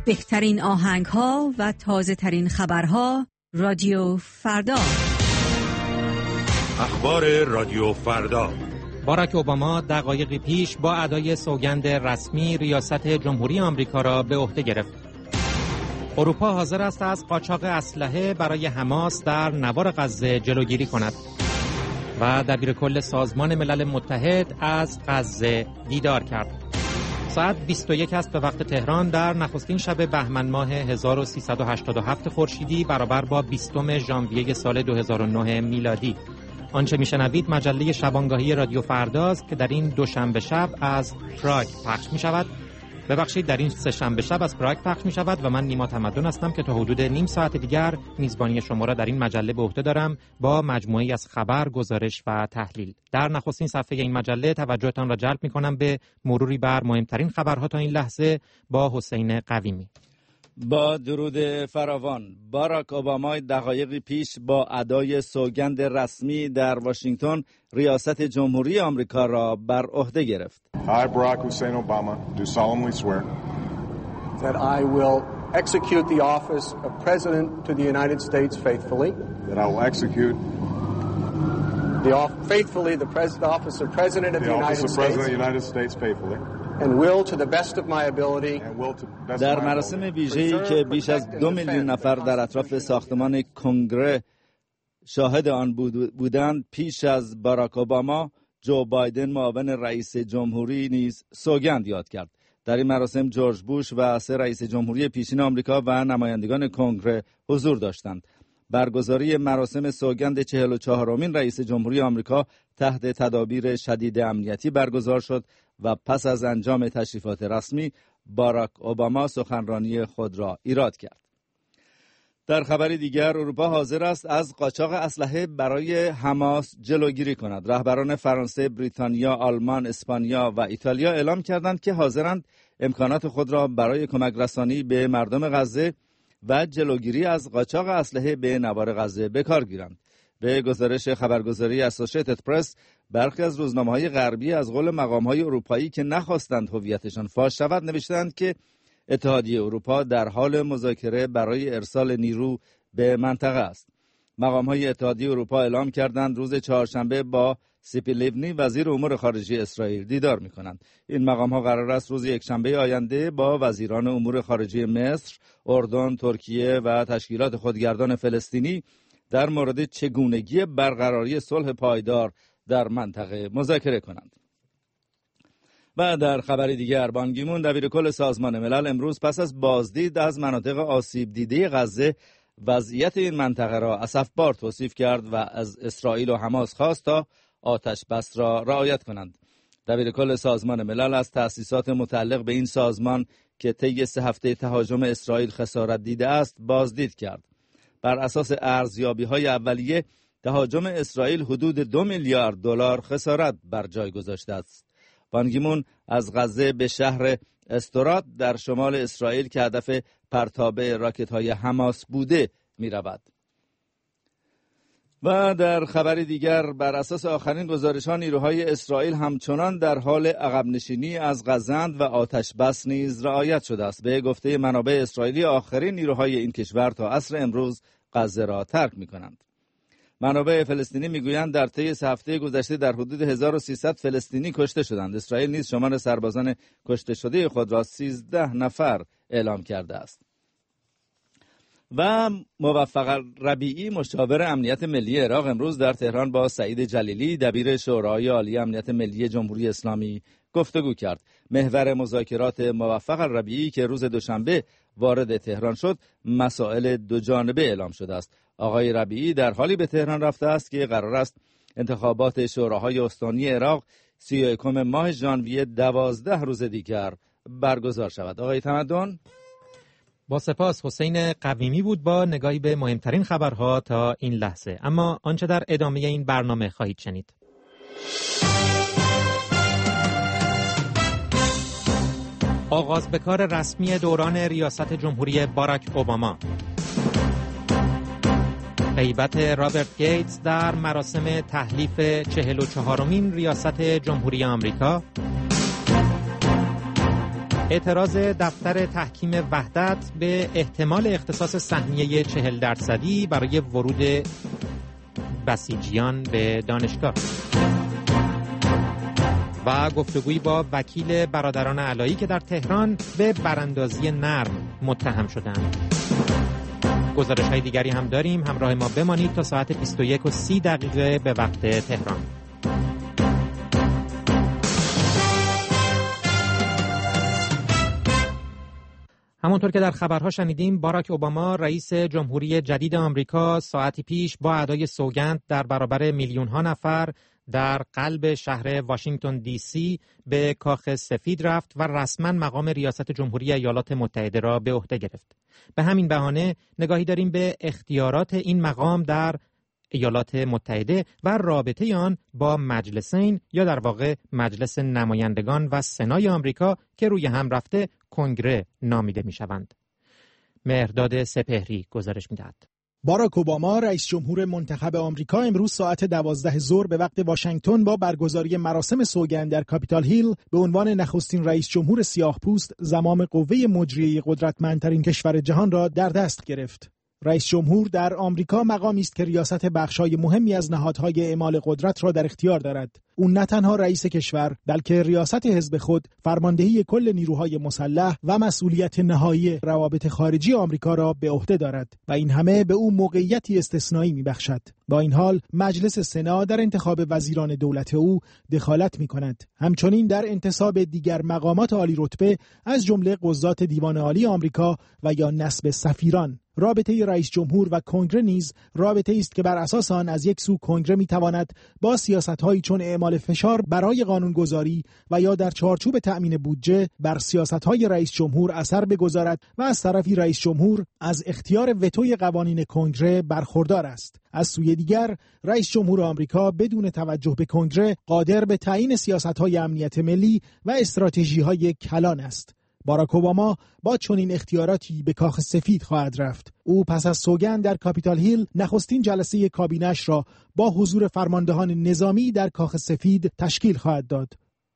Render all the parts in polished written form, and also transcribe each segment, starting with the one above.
بهترین آهنگ‌ها و تازه‌ترین خبرها رادیو فردا. اخبار رادیو فردا. باراک اوباما دقایقی پیش با ادای سوگند رسمی ریاست جمهوری آمریکا را به عهده گرفت. اروپا حاضر است از قاچاق اسلحه برای حماس در نوار غزه جلوگیری کند. و دبیرکل سازمان ملل متحد از غزه دیدار کرد. ساعت 21 است به وقت تهران در نخستین شب بهمن ماه 1387 خورشیدی برابر با 20 ژانویه سال 2009 میلادی. آنچه میشنوید مجله شبانگاهی رادیو فرداست که در این دوشنبه شب از پراگ پخش می شود. ببخشید، در این سه شنبه شب از پراگ پخش می شود و من نیما تمدن هستم که تا حدود نیم ساعت دیگر میزبانی شما را در این مجله به عهده دارم با مجموعه‌ای از خبر، گزارش و تحلیل. در نخستین صفحه این مجله توجهتان را جلب می کنم به مروری بر مهمترین خبرها تا این لحظه با حسین قویمی. با درود فراوان، باراک اوباما دقایقی پیش با ادای سوگند رسمی در واشنگتن ریاست جمهوری آمریکا را بر عهده گرفت. I, Barack Hussein Obama, do solemnly swear that I will execute the office of President to the United States faithfully. That I will execute the office of President of the United States faithfully. And will to the best of my ability. در مراسم ویژه‌ای که بیش از 2 میلیون نفر در اطراف ساختمان کنگره شاهد آن بودند، پیش از باراک اوباما جو بایدن معاون رئیس جمهوری نیز سوگند یاد کرد. در این مراسم جورج بوش و 3 رئیس جمهوری پیشین آمریکا و نمایندگان کنگره حضور داشتند. برگزاری مراسم سوگند 44مین رئیس جمهوری آمریکا تحت تدابیر شدید امنیتی برگزار شد و پس از انجام تشریفات رسمی باراک اوباما سخنرانی خود را ایراد کرد. در خبری دیگر، اروپا حاضر است از قاچاق اسلحه برای حماس جلوگیری کند. رهبران فرانسه، بریتانیا، آلمان، اسپانیا و ایتالیا اعلام کردند که حاضرند امکانات خود را برای کمک رسانی به مردم غزه و جلوگیری از قاچاق اسلحه به نوار غزه به کار گیرند. به گزارش خبرگزاری اسوسییتد پرس، برخی از روزنامه‌های غربی از قول مقام‌های اروپایی که نخواستند هویتشان فاش شود نوشتند که اتحادیه اروپا در حال مذاکره برای ارسال نیرو به منطقه است. مقام‌های اتحادیه اروپا اعلام کردند روز چهارشنبه با سیپی لیونی وزیر امور خارجه اسرائیل دیدار می‌کنند. این مقام‌ها قرار است روز یکشنبه آینده با وزیران امور خارجه مصر، اردن، ترکیه و تشکیلات خودگردان فلسطینی در مورد چگونگی برقراری صلح پایدار در منطقه مذاکره کنند. و در خبر دیگر، بان کی مون دبیرکل سازمان ملل امروز پس از بازدید از مناطق آسیب دیده غزه وضعیت این منطقه را اسفبار توصیف کرد و از اسرائیل و حماس خواست تا آتش بس را رعایت کنند. دبیرکل سازمان ملل از تأسیسات متعلق به این سازمان که طی 3 هفته تهاجم اسرائیل خسارت دیده است بازدید کرد. بر اساس ارزیابی‌های اولیه، تهاجم اسرائیل حدود 2 میلیارد دلار خسارت بر جای گذاشته است. بان کی مون از غزه به شهر استرات در شمال اسرائیل که هدف پرتاب راکت‌های حماس بوده می‌رود. و در خبر دیگر، بر اساس آخرین گزارش‌ها نیروهای اسرائیل همچنان در حال عقب نشینی از غزه‌اند و آتش بس نیز رعایت شده است. به گفته منابع اسرائیلی، آخرین نیروهای این کشور تا عصر امروز غزه را ترک می‌کنند. منابع فلسطینی میگویند در طی 3 هفته گذشته در حدود 1300 فلسطینی کشته شدند. اسرائیل نیز شمار سربازان کشته شده خود را 13 نفر اعلام کرده است. و موفق ربیعی مشاور امنیت ملی عراق امروز در تهران با سعید جلیلی دبیر شورای عالی امنیت ملی جمهوری اسلامی گفتگو کرد. محور مذاکرات موفق ربیعی که روز دوشنبه وارد تهران شد، مسائل دو جانبه اعلام شده است. آقای ربیعی در حالی به تهران رفته است که قرار است انتخابات شوراهای استانی عراق 31 ماه ژانویه 12 روز دیگر برگزار شود. آقای تمدن، با سپاس. حسین قویمی بود با نگاهی به مهمترین خبرها تا این لحظه. اما آنچه در ادامه این برنامه خواهید شنید: آغاز به کار رسمی دوران ریاست جمهوری باراک اوباما، غیبت رابرت گیتس در مراسم تحلیف 44مین ریاست جمهوری آمریکا، اعتراض دفتر تحکیم وحدت به احتمال اختصاص سهمیه 40% برای ورود بسیجیان به دانشگاه و گفتگویی با وکیل برادران علایی که در تهران به براندازی نرم متهم شدند. گزارش‌های دیگری هم داریم، همراه ما بمانید تا ساعت 21:30 به وقت تهران. همونطور که در خبرها شنیدیم، باراک اوباما رئیس جمهوری جدید آمریکا ساعتی پیش با ادای سوگند در برابر میلیون‌ها نفر در قلب شهر واشنگتن دی سی به کاخ سفید رفت و رسما مقام ریاست جمهوری ایالات متحده را به عهده گرفت. به همین بهانه نگاهی داریم به اختیارات این مقام در ایالات متحده و رابطه آن با مجلسین یا در واقع مجلس نمایندگان و سنای آمریکا که روی هم رفته کنگره نامیده می‌شوند. مهرداد سپهری گزارش می‌دهد. باراک اوباما رئیس جمهور منتخب آمریکا امروز ساعت 12 ظهر به وقت واشنگتن با برگزاری مراسم سوگند در کاپیتال هیل به عنوان نخستین رئیس جمهور سیاه‌پوست زمام قوه مجریه قدرتمندترین کشور جهان را در دست گرفت. رئیس جمهور در آمریکا مقامی است که ریاست بخشای مهمی از نهادهای اعمال قدرت را در اختیار دارد. او نه تنها رئیس کشور بلکه ریاست حزب خود، فرماندهی کل نیروهای مسلح و مسئولیت نهایی روابط خارجی آمریکا را به عهده دارد و این همه به او موقعیتی استثنایی می‌بخشد. با این حال مجلس سنا در انتخاب وزیران دولت او دخالت می‌کند. همچنین در انتصاب دیگر مقامات عالی رتبه از جمله قضات دیوان عالی آمریکا و یا نصب سفیران. رابطه رئیس جمهور و کنگره نیز رابطه است که بر اساس آن از یک سو کنگره می‌تواند با سیاست‌هایی چون اعمال فشار برای قانونگذاری و یا در چارچوب تأمین بودجه بر سیاست‌های رئیس جمهور اثر بگذارد و از طرفی رئیس جمهور از اختیار وتوی قوانین کنگره برخوردار است. از سوی دیگر رئیس جمهور آمریکا بدون توجه به کنگره قادر به تعیین سیاست‌های امنیت ملی و استراتژی‌های کلان است. باراک اوباما با چنین اختیاراتی به کاخ سفید خواهد رفت. او پس از سوگند در کاپیتال هیل نخستین جلسه کابینه‌اش را با حضور فرماندهان نظامی در کاخ سفید تشکیل خواهد داد.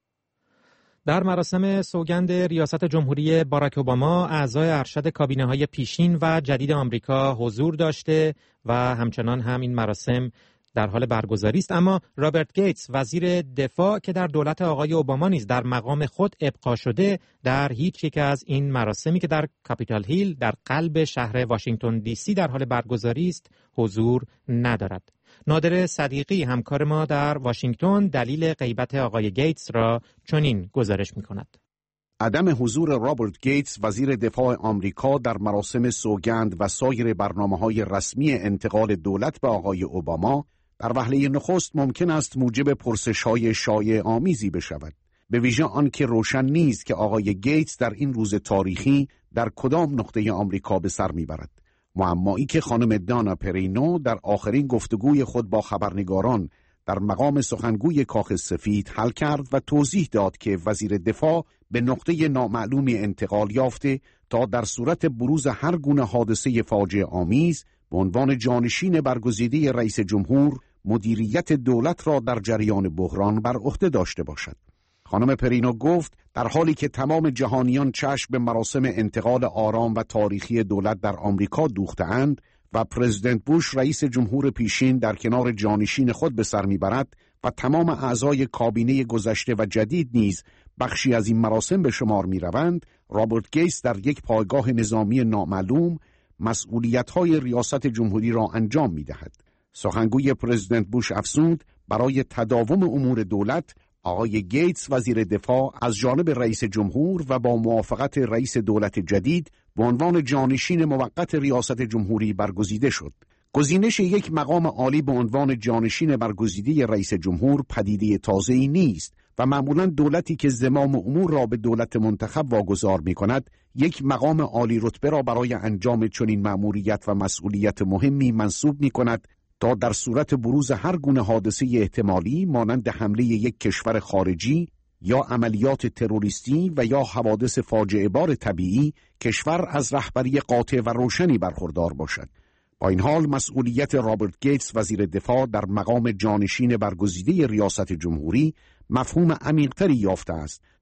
در مراسم سوگند ریاست جمهوری باراک اوباما اعضای ارشد کابینه‌های پیشین و جدید آمریکا حضور داشته و همچنان هم این مراسم در حال برگزاری است، اما رابرت گیتس وزیر دفاع که در دولت آقای اوباما نیز در مقام خود ابقا شده در هیچ یک از این مراسمی که در کاپیتال هیل در قلب شهر واشنگتن دی سی در حال برگزاری است حضور ندارد. نادر صدیقی همکار ما در واشنگتن دلیل غیبت آقای گیتس را چنین گزارش می‌کند. عدم حضور رابرت گیتس وزیر دفاع آمریکا در مراسم سوگند و سایر برنامه‌های رسمی انتقال دولت به آقای اوباما در وهله نخست ممکن است موجب پرسش‌های شایع آمیزی بشود، به ویژه آن که روشن نیست که آقای گیتس در این روز تاریخی در کدام نقطه آمریکا به سر میبرد. معمایی که خانم دانا پرینو در آخرین گفتگوی خود با خبرنگاران در مقام سخنگوی کاخ سفید حل کرد و توضیح داد که وزیر دفاع به نقطه نامعلومی انتقال یافته تا در صورت بروز هر گونه حادثه فاجعه آمیز به عنوان جانشین برگزیده رئیس جمهور مدیریت دولت را در جریان بحران بر عهده داشته باشد. خانم پرینو گفت در حالی که تمام جهانیان چشم به مراسم انتقال آرام و تاریخی دولت در آمریکا دوخته‌اند و پرزیدنت بوش رئیس جمهور پیشین در کنار جانشین خود به سر میبرد و تمام اعضای کابینه گذشته و جدید نیز بخشی از این مراسم به شمار میروند، رابرت گیتس در یک پایگاه نظامی نامعلوم مسئولیت‌های ریاست جمهوری را انجام میدهد. سخنگوی پرزیدنت بوش افزود برای تداوم امور دولت آقای گیتس وزیر دفاع از جانب رئیس جمهور و با موافقت رئیس دولت جدید به عنوان جانشین موقت ریاست جمهوری برگزیده شد. گزینش یک مقام عالی به عنوان جانشین برگزیده رئیس جمهور پدیده تازه‌ای نیست و معمولاً دولتی که زمام امور را به دولت منتخب واگذار می‌کند یک مقام عالی رتبه را برای انجام چنین مأموریت و مسئولیت مهمی منصوب می‌کند تا در صورت بروز هر گونه حادثه احتمالی مانند حمله یک کشور خارجی یا عملیات تروریستی و یا حوادث فاجعه بار طبیعی کشور از رهبری قاطع و روشنی برخوردار باشد. با این حال مسئولیت رابرت گیتس وزیر دفاع در مقام جانشین برگزیده ریاست جمهوری مفهوم عمیق‌تری یافته است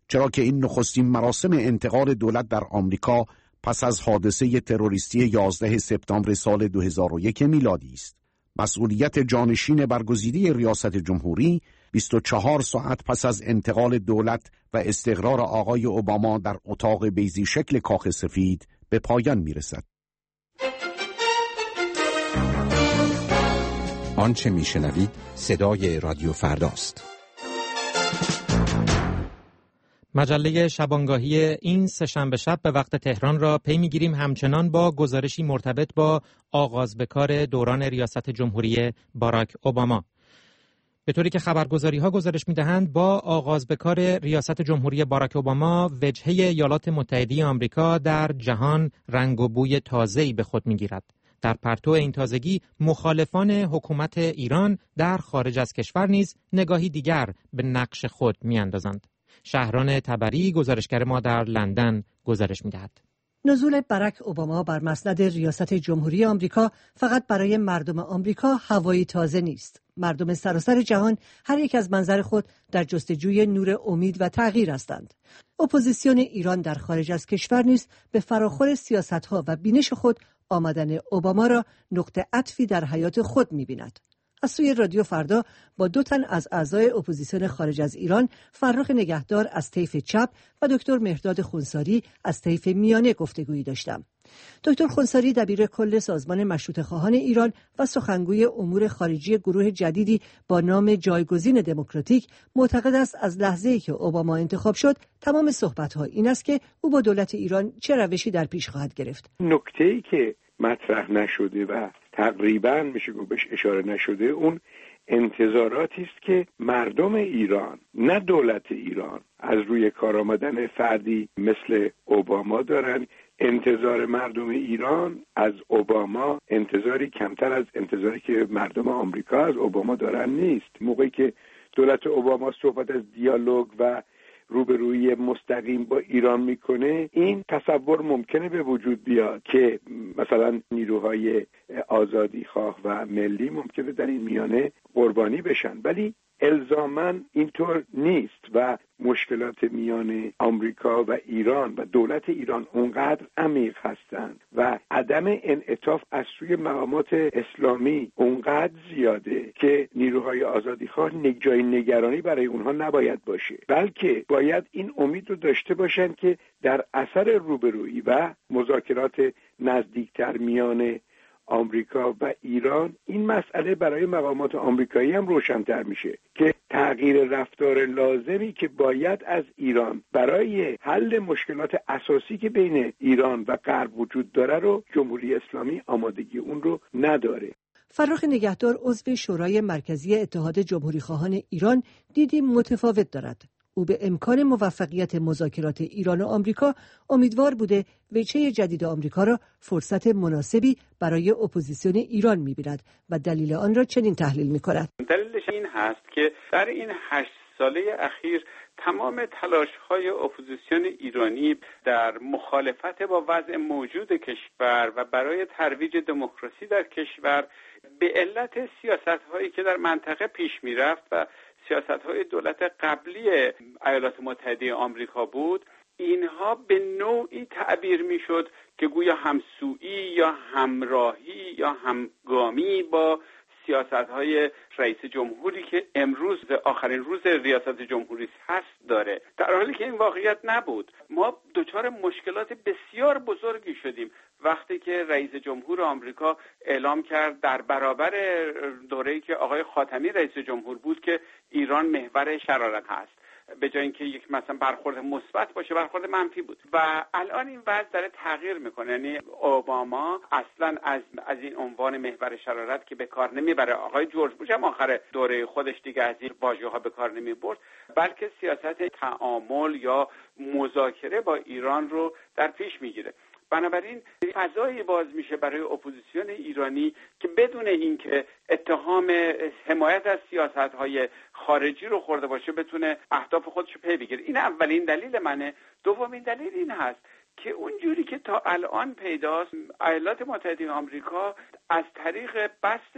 چرا که این نخستین مراسم انتقال دولت در آمریکا پس از حادثه تروریستی 11 سپتامبر سال 2001 میلادی است. مسئولیت جانشین برگزیده ریاست جمهوری 24 ساعت پس از انتقال دولت و استقرار آقای اوباما در اتاق بیضی شکل کاخ سفید به پایان میرسد. آنچه میشنوید صدای رادیو فرداست. مجله شبانگاهی این سه‌شنبه شب به وقت تهران را پی می‌گیریم، همچنان با گزارشی مرتبط با آغاز به کار دوران ریاست جمهوری باراک اوباما. به طوری که خبرگزاری‌ها گزارش می‌دهند با آغاز به کار ریاست جمهوری باراک اوباما وجهه ایالات متحده آمریکا در جهان رنگ و بوی تازه‌ای به خود می‌گیرد. در پرتو این تازگی مخالفان حکومت ایران در خارج از کشور نیز نگاهی دیگر به نقش خود می‌اندازند. شهران تبری گزارشگر ما در لندن گزارش می‌دهد. نزول باراک اوباما بر مسند ریاست جمهوری آمریکا فقط برای مردم آمریکا هوایی تازه نیست. مردم سراسر جهان هر یک از منظر خود در جستجوی نور امید و تغییر هستند. اپوزیسیون ایران در خارج از کشور نیز به فراخور سیاست‌ها و بینش خود آمدن اوباما را نقطه عطفی در حیات خود می‌بیند. از سوی رادیو فردا با 2 تن از اعضای اپوزیسیون خارج از ایران، فرخ نگهدار از طیف چپ و دکتر مهرداد خونساری از طیف میانه گفتگویی داشتم. دکتر خونساری دبیر کل سازمان مشروطه خواهان ایران و سخنگوی امور خارجی گروه جدیدی با نام جایگزین دموکراتیک معتقد است از لحظه‌ای که اوباما انتخاب شد تمام صحبت‌ها این است که او با دولت ایران چه روشی در پیش خواهد گرفت. نکته‌ای که مطرح نشده و تقریباً میشه گفت بهش اشاره نشده، اون انتظاراتی است که مردم ایران، نه دولت ایران، از روی کار آمدن فردی مثل اوباما دارن. انتظار مردم ایران از اوباما انتظاری کمتر از انتظاری که مردم آمریکا از اوباما دارن نیست. موقعی که دولت اوباما صحبت از دیالوگ و روبرویی مستقیم با ایران میکنه، این تصور ممکنه به وجود بیاد که مثلا نیروهای آزادی خواه و ملی ممکنه در این میانه قربانی بشن، ولی الزاماً اینطور نیست و مشکلات میان آمریکا و ایران و دولت ایران اونقدر عمیق هستند و عدم انعطاف از سوی مقامات اسلامی اونقدر زیاده که نیروهای آزادیخواه جای نگرانی برای اونها نباید باشه، بلکه باید این امید رو داشته باشن که در اثر روبرویی و مذاکرات نزدیکتر میان آمریکا و ایران این مسئله برای مقامات آمریکایی هم روشن‌تر میشه که تغییر رفتار لازمی که باید از ایران برای حل مشکلات اساسی که بین ایران و غرب وجود داره رو جمهوری اسلامی آمادگی اون رو نداره. فرخ نگهدار عضو شورای مرکزی اتحاد جمهوری خواهان ایران دیدی متفاوت دارد. او به امکان موفقیت مذاکرات ایران و آمریکا امیدوار بوده وجهه جدید آمریکا را فرصت مناسبی برای اپوزیسیون ایران می‌بیند و دلیل آن را چنین تحلیل می‌کند. دلیلش این هست که در این 8 ساله اخیر تمام تلاش‌های اپوزیسیون ایرانی در مخالفت با وضع موجود کشور و برای ترویج دموکراسی در کشور به علت سیاست‌هایی که در منطقه پیش می‌رفت و سیاست‌های دولت قبلی ایالات متحده آمریکا بود، اینها به نوعی تعبیر می‌شد که گویا همسویی یا همراهی یا همگامی با سیاست‌های رئیس جمهوری که امروز آخرین روز ریاست جمهوری هست داره، در حالی که این واقعیت نبود. ما دچار مشکلات بسیار بزرگی شدیم وقتی که رئیس جمهور آمریکا اعلام کرد در برابر دوره‌ای که آقای خاتمی رئیس جمهور بود که ایران محور شرارت هست، به جای اینکه یک مثلا برخورد مثبت باشه برخورد منفی بود و الان این وضع داره تغییر میکنه. یعنی اوباما اصلا از این عنوان محور شرارت که به کار نمیبره، آقای جورج بوش هم آخر دوره خودش دیگه از این واژه‌ها به کار نمیبرد، بلکه سیاست تعامل یا مذاکره با ایران رو در پیش میگیره. بنابراین فضایی باز میشه برای اپوزیسیون ایرانی که بدون اینکه اتهام حمایت از سیاست‌های خارجی رو خورده باشه بتونه اهداف خودش رو پی بگیره. این اولین دلیل منه. دومین دلیل این هست که اونجوری که تا الان پیداست، ایالات متحده آمریکا از طریق بسط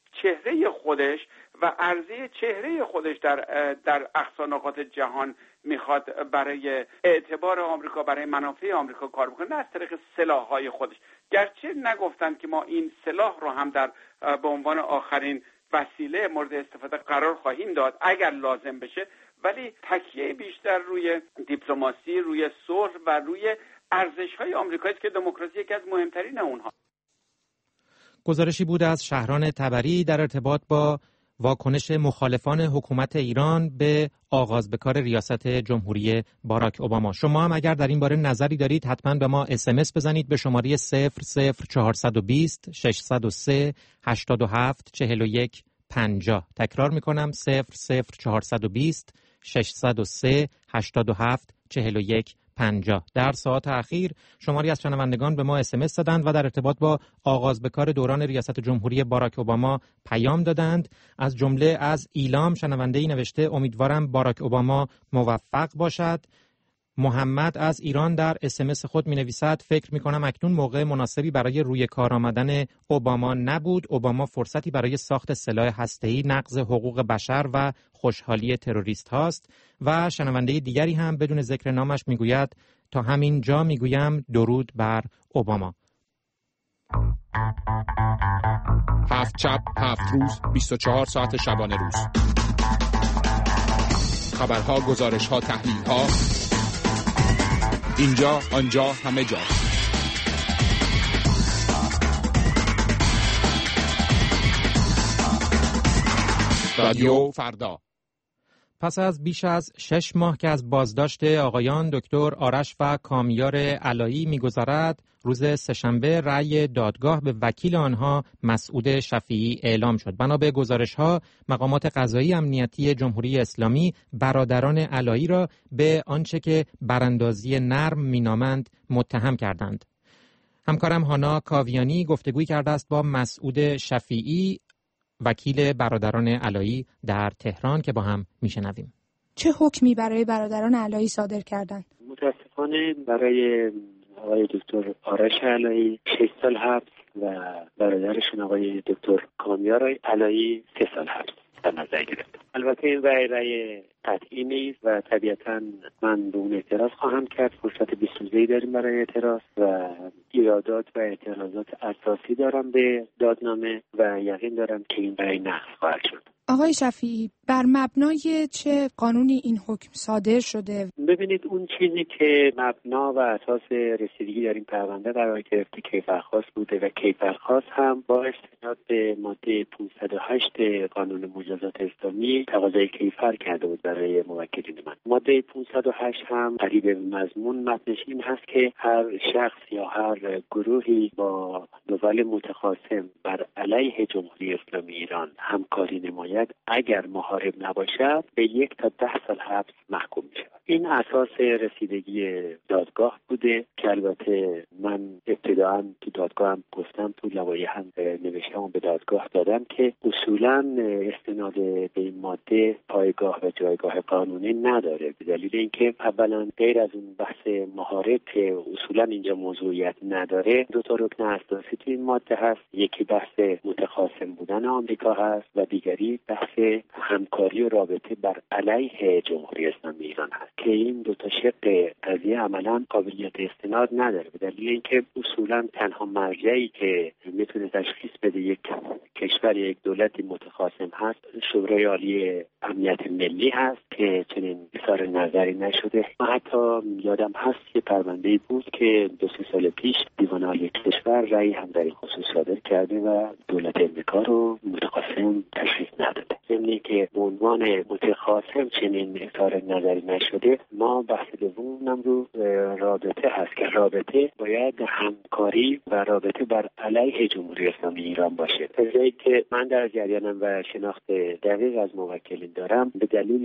چهره خودش و عرضه چهره خودش در اقصا نقاط جهان میخواد برای اعتبار آمریکا، برای منافع آمریکا کار بکنه، نه از طریق سلاح‌های خودش. گرچه نگفتن که ما این سلاح رو هم به عنوان آخرین وسیله مورد استفاده قرار خواهیم داد اگر لازم بشه، ولی تکیه بیشتر روی دیپلماسی، روی صلح و روی ارزش‌های آمریکایی است که دموکراسی یکی از مهمترین اونها. گزارشی بود از شهران تبری در ارتباط با واکنش مخالفان حکومت ایران به آغاز به کار ریاست جمهوری باراک اوباما. شما هم اگر در این باره نظری دارید حتما به ما SMS بزنید به شماره 00420 603 87 41 50. تکرار میکنم 00420 603 87 41 50. در ساعات اخیر شماری از شنوندگان به ما SMS دادند و در ارتباط با آغاز به کار دوران ریاست جمهوری باراک اوباما پیام دادند. از جمله از ایلام شنونده‌ای نوشته امیدوارم باراک اوباما موفق باشد. محمد از ایران در SMS خود می‌نویسد فکر می‌کنم اکنون موقع مناسبی برای روی کار آمدن اوباما نبود. اوباما فرصتی برای ساخت سلاح هسته‌ای، نقض حقوق بشر و خوشحالی تروریست هاست. و شنونده دیگری هم بدون ذکر نامش میگوید تا همین جا میگویم درود بر اوباما. 7 شب 7 روز 24 ساعت شبانه روز. خبرها، گزارش‌ها، تحلیل‌ها، اینجا آنجا همه جا. رادیو فردا. پس از بیش از 6 ماه که از بازداشت آقایان دکتر آرش و کامیار علایی می‌گذرد، روز سه‌شنبه رأی دادگاه به وکیل آنها مسعود شفیعی اعلام شد. بنا به گزارش‌ها مقامات قضایی امنیتی جمهوری اسلامی برادران علایی را به آنچه که براندازی نرم مینامند متهم کردند. همکارم هانا کاویانی گفتگوی کرده است با مسعود شفیعی، وکیل برادران علایی در تهران، که با هم میشنویم. چه حکمی برای برادران علایی صادر کردند؟ متاسفانه برای آقای دکتر آرش علایی 6 سال حبس و برادرشون آقای دکتر کامیار علایی 3 سال حبس در نظر گرفت. البته این رأی قطعی نیست و طبیعتاً من به اون اعتراض خواهم کرد. فرصت 20 روزه‌ای داریم برای اعتراض و ایرادات و اعتراضات اساسی دارم به دادنامه و یقین دارم که این رأی نقض خواهد شد. آقای شفیعی، بر مبنای چه قانونی این حکم صادر شده؟ ببینید، اون چیزی که مبنا و اساس رسیدگی در این پرونده قرار گرفته کیفرخواست بوده و کیفرخواست هم با استناد به ماده 508 قانون مجازات اسلامی تقاضای کیفر کرده بود برای موکلین من. ماده 508 هم قریب مضمون متنش این هست که هر شخص یا هر گروهی با دول متخاصم بر علیه جمهوری اسلامی ایران همکاری نماید اگر محارب نباشد به 1 تا 10 سال حبس محکوم می شود. این اساس رسیدگی دادگاه بوده که البته من ابتداعاً تو دادگاه هم گفتم، تو لوایح هم نوشتم و به دادگاه دادم که اصولاً استناد به این ماده پایگاه و جایگاه قانونی نداره، به دلیل اینکه اولاً غیر از اون بحث محارب که اصولاً اینجا موضوعیت نداره، 2 تا رکن اساسی تو این ماده هست. یکی بحث متخاصم بودن آمریکا هست و دیگری بحث همکاری و رابطه بر علیه جمهوری اسلامی ایران هست که این 2 تا شق قضیه عملاً قابلیت استناد نداره، به دلیل اینکه اصولاً تنها مرجعی که میتونه تشخیص بده یک کشور یک دولتی متخاصم هست شورای عالی امنیت ملی هست که چنین اظهار نظری نشده. من حتی یادم هست یه پرونده‌ای بود که 2-3 سال پیش دیوان عالی کشور رأی هم در این خصوص صادر کرده و دولت امریکا رو متخاصم تشخیص نداده. ضمن که به عنوان متخاصم چنین اظهار نظری نشده، ما بحث دومم رو رابطه هست که رابطه باید همکاری و رابطه بر علیه جمهوری اسلامی ایران باشه. تا جایی که من در جریانم و شناخت دقیق از موکلین دارم، به دلیل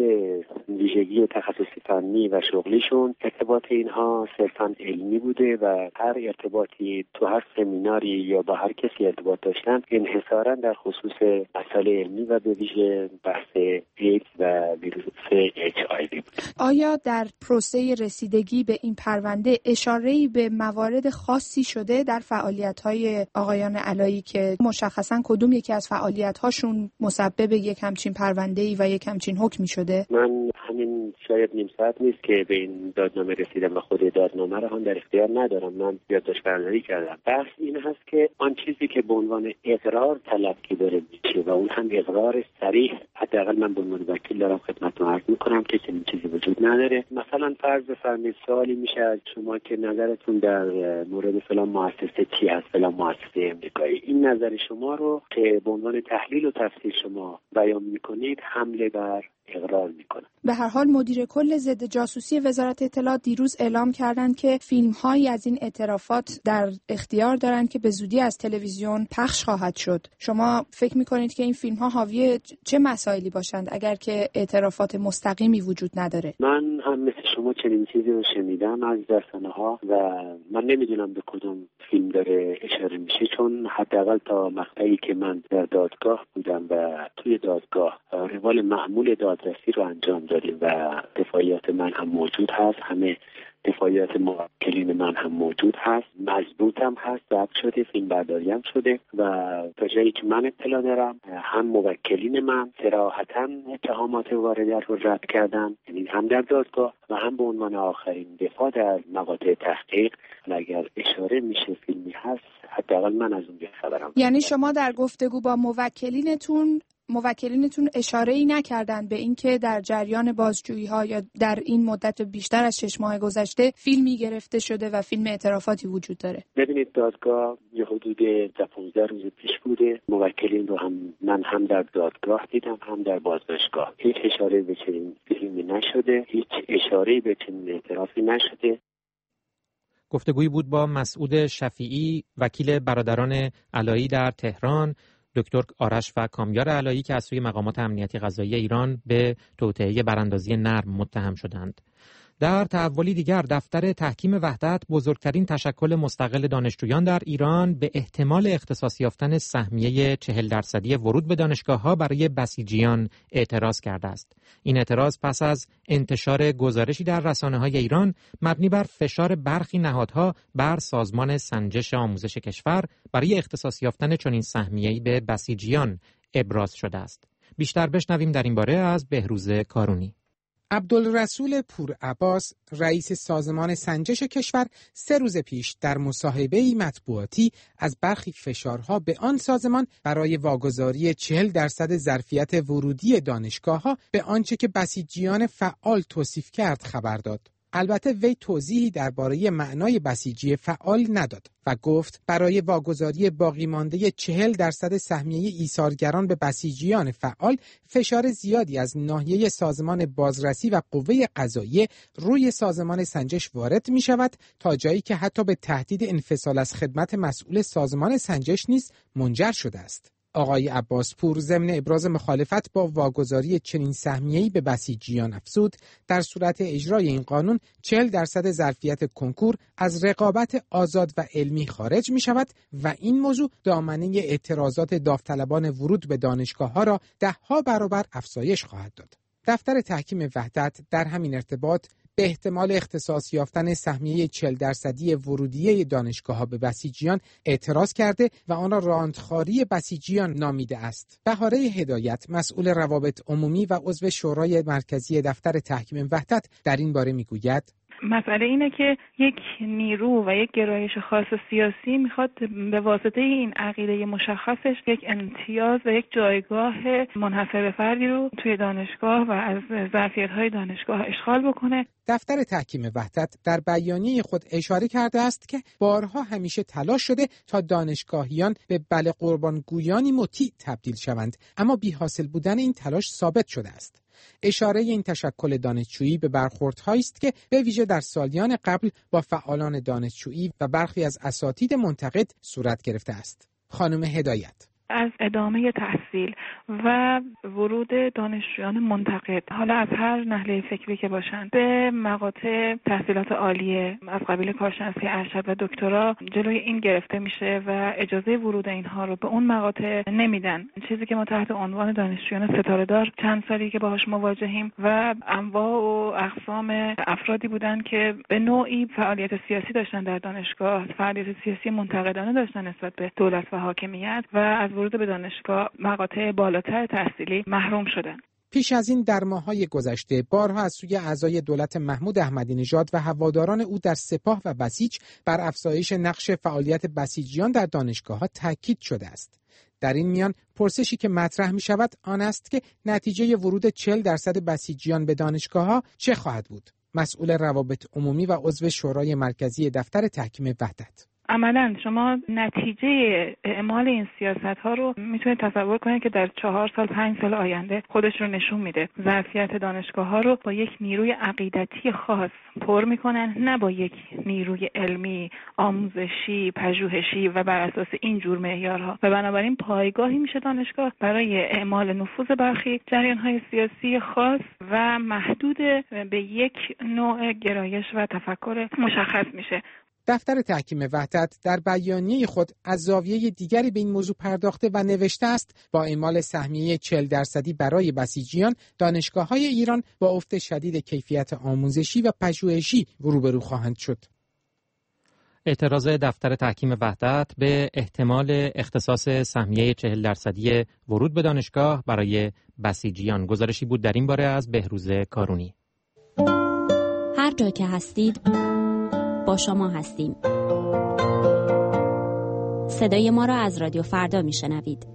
ویژگی تخصصی فنی و شغلیشون ارتباط اینها صرفاً علمی بوده و هر ارتباطی تو هر سمیناری یا با هر کسی ارتباط داشتن انحصاراً در خصوص مسائل علمی و به ویژه بحث ایدز و ویروس HIV بود. آیا در پروسه رسیدگی به این پرونده اشاره‌ای به موارد خاصی شده در فعالیت‌های آقایان علایی که مشخصاً کدوم یکی از فعالیت‌هاشون مسبب یک همچین پرونده‌ای و یک همچین حکمی شده؟ من همین شاید نیم ساعت نیست که به این دادنامه رسیدم و خود دادنامه رو هم در اختیار ندارم. من یادداشت برداری کردم. بحث این هست که آن چیزی که به عنوان اقرار طلب که داره میشه و اون هم اقرار صریح، حداقل من به عنوان وکیل دارم خدمتتون عرض میکنم که چنین چیزی وجود نداره. مثلا فرض بفرمایید سوالی میشه از شما که نظرتون در مورد فلان مؤسسه چی هست، فلان مؤسسه امریکایی. این نظر شما رو که به عنوان تحلیل و تفسیر شما بیان میکنید حمله بر اقرار میکنه. به هر حال مدیر کل ضد جاسوسی وزارت اطلاعات دیروز اعلام کردند که فیلم‌هایی از این اعترافات در اختیار دارند که به زودی از تلویزیون پخش خواهد شد. شما فکر می‌کنید که این فیلم‌ها حاوی چه مسائلی باشند اگر که اعترافات مستقیمی وجود نداره؟ من هم مثل شما چنین چیزی رو شنیدم از رسانه‌ها و من نمیدونم به کدوم فیلم داره اشاره میشه، چون حداقل تا مقطعی که من در دادگاه بودم و توی دادگاه روال معمول دادرسی رو انجام دادیم و دفاعیات من هم موجود هست، همه دفاعیات موکلین من هم موجود هست، مضبوط هم هست، ضبط شده، فیلم برداری هم شده و تا جایی که من اطلاع دارم هم موکلین من صراحتاً اتهامات وارده رو رد کردن، یعنی هم در دادگاه و هم به عنوان آخرین دفاع در مقاطع تحقیق. اگر اشاره میشه فیلمی هست حداقل من از اون خبرم. یعنی شما در گفتگو با موکلینتون اشاره‌ای نکردن به اینکه در جریان بازجویی‌ها یا در این مدت بیشتر از 6 ماه گذشته فیلمی گرفته شده و فیلم اعترافاتی وجود داره؟ ببینید دادگاه یه حدود 15 روز پیش بوده. موکلین رو من هم در دادگاه دیدم هم در بازداشتگاه. هیچ اشاره به چنین فیلمی نشده، هیچ اشاره‌ای به چنین اعترافی نشده. گفتگویی بود با مسعود شفیعی، وکیل برادران علایی در تهران، دکتر آرش و کامیار علایی که از سوی مقامات امنیتی قضایی ایران به توطئه براندازی نرم متهم شدند. در تحولی دیگر دفتر تحکیم وحدت، بزرگترین تشکل مستقل دانشجویان در ایران، به احتمال اختصاص یافتن سهمیه 40% ورود به دانشگاه‌ها برای بسیجیان اعتراض کرده است. این اعتراض پس از انتشار گزارشی در رسانه‌های ایران مبنی بر فشار برخی نهادها بر سازمان سنجش آموزش کشور برای اختصاص یافتن چنین سهمیه‌ای به بسیجیان ابراز شده است. بیشتر بشنویم در این باره از بهروز کارونی. عبدالرسول پورعباس، رئیس سازمان سنجش کشور، 3 روز پیش در مصاحبه‌ای مطبوعاتی از برخی فشارها به آن سازمان برای واگذاری 40% ظرفیت ورودی دانشگاه‌ها به آنچه که بسیجیان فعال توصیف کرد خبر داد. البته وی توضیحی درباره معنای بسیجی فعال نداد و گفت برای واگذاری باقی مانده 40% سهمیه ایثارگران به بسیجیان فعال فشار زیادی از ناحیه سازمان بازرسی و قوه قضاییه روی سازمان سنجش وارد می شود تا جایی که حتی به تهدید انفصال از خدمت مسئول سازمان سنجش نیز منجر شده است. آقای عباسپور ضمن ابراز مخالفت با واگذاری چنین سهمیه‌ای به بسیجیان افزود در صورت اجرای این قانون 40% ظرفیت کنکور از رقابت آزاد و علمی خارج می شود و این موضوع دامنه اعتراضات داوطلبان ورود به دانشگاه‌ها را 10 برابر افزایش خواهد داد. دفتر تحکیم وحدت در همین ارتباط به احتمال اختصاص یافتن سهمیه 40% ورودی دانشگاه‌ها به بسیجیان اعتراض کرده و آن را راندخواری بسیجیان نامیده است. بهاره هدایت، مسئول روابط عمومی و عضو شورای مرکزی دفتر تحکیم وحدت در این باره میگوید: مسئله اینه که یک نیرو و یک گرایش خاص سیاسی میخواد به واسطه این عقیده مشخصش یک امتیاز و یک جایگاه منحصر به فردی رو توی دانشگاه و از ظرفیت‌های دانشگاه اشغال بکنه. دفتر تحکیم وحدت در بیانیه خود اشاره کرده است که بارها همیشه تلاش شده تا دانشگاهیان به بله قربانگویانی مطیع تبدیل شوند، اما بی‌حاصل بودن این تلاش ثابت شده است. اشاره این تشکل دانشجویی به برخوردهایی است که به ویژه در سالیان قبل با فعالان دانشجویی و برخی از اساتید منتقد صورت گرفته است. خانم هدایت: از ادامه تحصیل و ورود دانشجویان منتقد، حالا از هر نحله فکری که باشند، به مقاطع تحصیلات عالیه از قبیل کارشناسی ارشد و دکترا جلوی این گرفته میشه و اجازه ورود اینها رو به اون مقاطع نمیدن. چیزی که ما تحت عنوان دانشجویان ستاره‌دار چند سالی که باهاش مواجهیم و انواع و اقسام افرادی بودن که به نوعی فعالیت سیاسی داشتن در دانشگاه، فعالیت سیاسی منتقدانه داشتن نسبت به دولت و حاکمیت و از ورود به دانشگاه مقاطع بالاتر تحصیلی محروم شدن. پیش از این در ماه‌های گذشته بارها از سوی اعضای دولت محمود احمدی نژاد و هواداران او در سپاه و بسیج بر افزایش نقش فعالیت بسیجیان در دانشگاه‌ها تاکید شده است. در این میان پرسشی که مطرح می شود آن است که نتیجه ورود 40% بسیجیان به دانشگاه‌ها چه خواهد بود؟ مسئول روابط عمومی و عضو شورای مرکزی دفتر تحکیم وحدت: عملاً شما نتیجه اعمال این سیاست‌ها رو میتونید تصور کنید که در 4 سال 5 سال آینده خودش رو نشون میده. ظرفیت دانشگاه‌ها رو با یک نیروی عقیدتی خاص پر میکنن، نه با یک نیروی علمی، آموزشی، پژوهشی و بر اساس این جور معیارها، و بنابراین پایگاهی میشه دانشگاه برای اعمال نفوذ برخی جریان‌های سیاسی خاص و محدود به یک نوع گرایش و تفکر مشخص میشه. دفتر تحکیم وحدت در بیانیه خود از زاویه دیگری به این موضوع پرداخته و نوشته است با اعمال سهمیه 40% برای بسیجیان، دانشگاه‌های ایران با افت شدید کیفیت آموزشی و پژوهشی روبرو خواهند شد. اعتراض دفتر تحکیم وحدت به احتمال اختصاص سهمیه 40% ورود به دانشگاه برای بسیجیان. گزارشی بود در این باره از بهروز کارونی. هر جا که هستید با شما هستیم. صدای ما را از رادیو فردا میشنوید.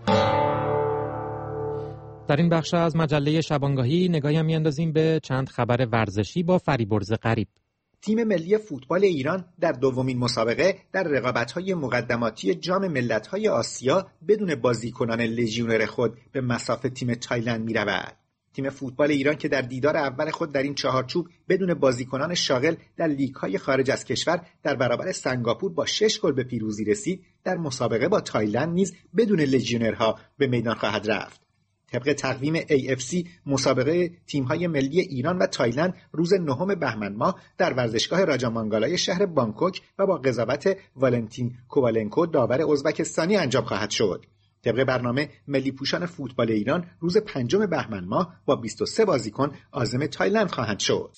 در این بخش از مجله شبانگاهی نگاهی میاندازیم به چند خبر ورزشی با فریبرز غریب. تیم ملی فوتبال ایران در دومین مسابقه در رقابت‌های مقدماتی جام ملت‌های آسیا بدون بازیکنان لژیونر خود به مصاف تیم تایلند می‌رود. تیم فوتبال ایران که در دیدار اول خود در این چهارچوب بدون بازیکنان شاغل در لیگ‌های خارج از کشور در برابر سنگاپور با 6 گل به پیروزی رسید، در مسابقه با تایلند نیز بدون لژیونرها به میدان خواهد رفت. طبق تقویم AFC مسابقه تیم‌های ملی ایران و تایلند روز 9 بهمن ماه در ورزشگاه راجامانگالای شهر بانکوک و با قضاوت والنتین کووالنکو داور ازبکستانی انجام خواهد شد. طبق برنامه ملی پوشان فوتبال ایران روز 5 بهمن ماه با 23 بازیکن عازم تایلند خواهند شد.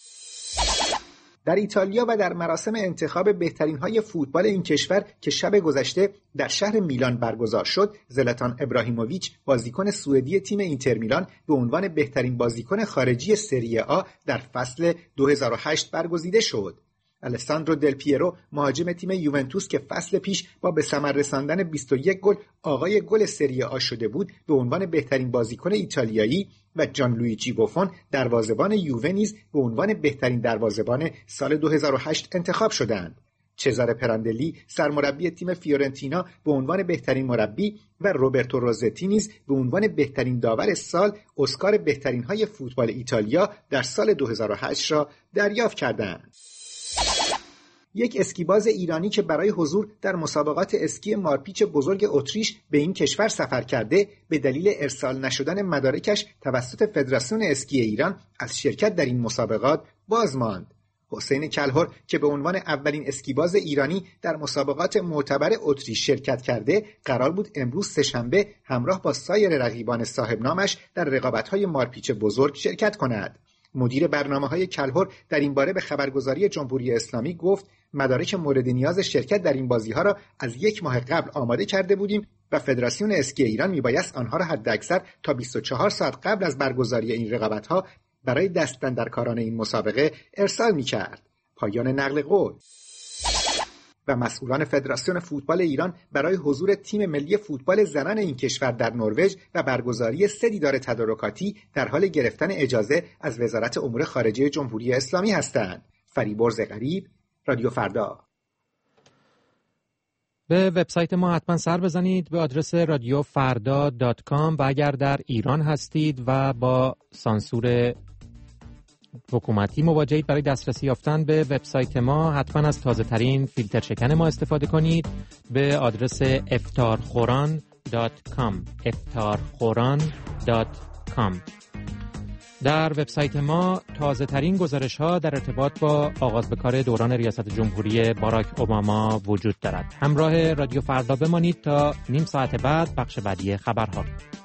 در ایتالیا و در مراسم انتخاب بهترین‌های فوتبال این کشور که شب گذشته در شهر میلان برگزار شد، زلاتان ابراهیموویچ بازیکن سوئدی تیم اینتر میلان به عنوان بهترین بازیکن خارجی سری آ در فصل 2008 برگزیده شد. الساندرو دل پیرو مهاجم تیم یوونتوس که فصل پیش با به ثمر رساندن 21 گل آقای گل سری آ شده بود به عنوان بهترین بازیکن ایتالیایی و جان لویجی بوفون دروازه‌بان یووه نیز به عنوان بهترین دروازه‌بان سال 2008 انتخاب شدند. چزاره پراندلی سرمربی تیم فیورنتینا به عنوان بهترین مربی و روبرتو روزتی نیز به عنوان بهترین داور سال اسکار بهترین‌های فوتبال ایتالیا در سال 2008 را دریافت کردند. یک اسکیباز ایرانی که برای حضور در مسابقات اسکی مارپیچ بزرگ اتریش به این کشور سفر کرده به دلیل ارسال نشدن مدارکش توسط فدراسیون اسکی ایران از شرکت در این مسابقات باز ماند. حسین کلهر که به عنوان اولین اسکیباز ایرانی در مسابقات معتبر اتریش شرکت کرده قرار بود امروز سه‌شنبه همراه با سایر رقیبان صاحب نامش در رقابت‌های مارپیچ بزرگ شرکت کند. مدیر برنامه‌های کلهر در این باره به خبرگزاری جمهوری اسلامی گفت مدارک مورد نیاز شرکت در این بازی‌ها را از 1 ماه قبل آماده کرده بودیم و فدراسیون اسکی ایران میبایست آنها را حداکثر تا 24 ساعت قبل از برگزاری این رقابت‌ها برای دست‌اندرکاران این مسابقه ارسال می‌کرد. پایان نقل قول. و مسئولان فدراسیون فوتبال ایران برای حضور تیم ملی فوتبال زنان این کشور در نروژ و برگزاری 3 دیدار تدارکاتی در حال گرفتن اجازه از وزارت امور خارجه جمهوری اسلامی هستند. فریبرز غریب، رادیو فردا. به وبسایت ما حتما سر بزنید به آدرس radiofarda.com و اگر در ایران هستید و با سانسور حکومتی مواجهید برای دسترسی یافتن به وبسایت ما حتما از تازه ترین فیلتر شکن ما استفاده کنید به آدرس iftarkhoran.org. iftarkhoran.com. در وبسایت ما تازه ترین گزارش ها در ارتباط با آغاز به کار دوران ریاست جمهوری باراک اوباما وجود دارد. همراه رادیو فردا بمانید تا نیم ساعت بعد بخش بعدی خبرها.